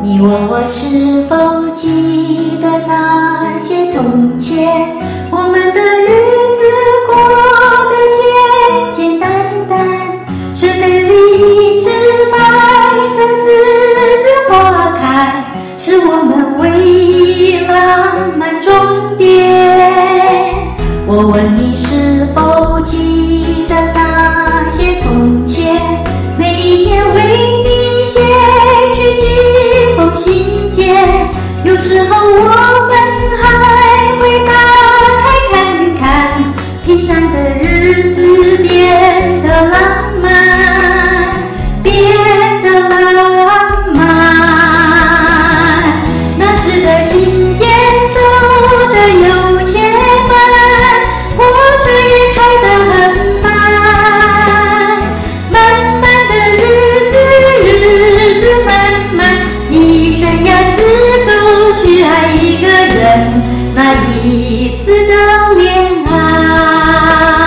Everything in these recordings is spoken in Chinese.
你问我是否记得那些从前，我们的日子过得简简单单，水杯里一枝白色栀子花开，是我们唯一浪漫终点。我问你是否记得那些从前，每一天为你写去几封信件，有时候我们还会打开看看，平淡的日子变得浪漫，变得浪漫。那时的信件走得有些慢，火车也开得很慢，慢慢的日子慢慢，一生呀只够去爱一个人，那一次的恋爱。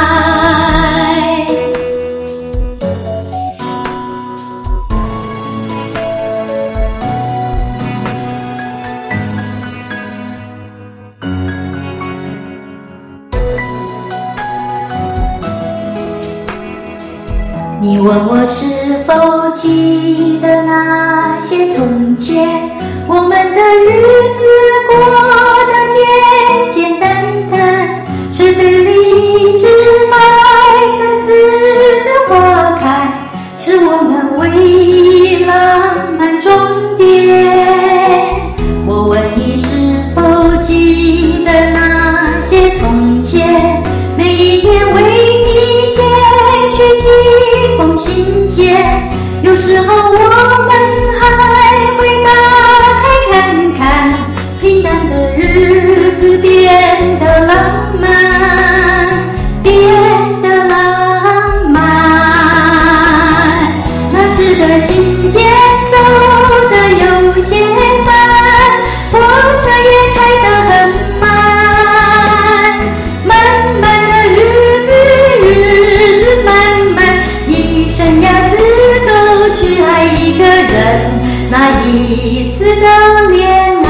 你问我是否记得那些从前，我们的日子过得简简单单，水杯里一枝白色栀子花开，是我们唯一浪漫终点。我问你是否记得那些从前，每一天为你写去几封信件，有时候我们还会打开看看，平淡的日子变得浪漫，变得浪漫。那时的信件走得有些慢，火车也开得很慢，慢慢的日子慢慢，一生呀只够去爱一个人，那一次的恋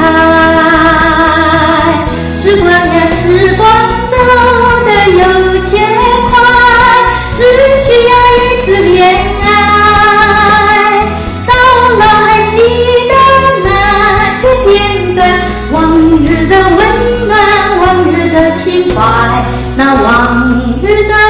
爱。时光呀时光走得有些快，只需要一次恋爱。到老还记得那些片段，往日的温暖，往日的情怀，那往日的